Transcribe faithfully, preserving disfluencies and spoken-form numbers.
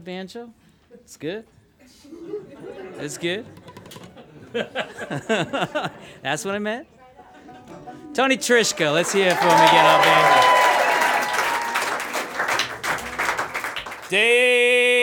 banjo. It's good. It's good. That's what I meant. Tony Trishka, let's hear it for him again on banjo. Dave.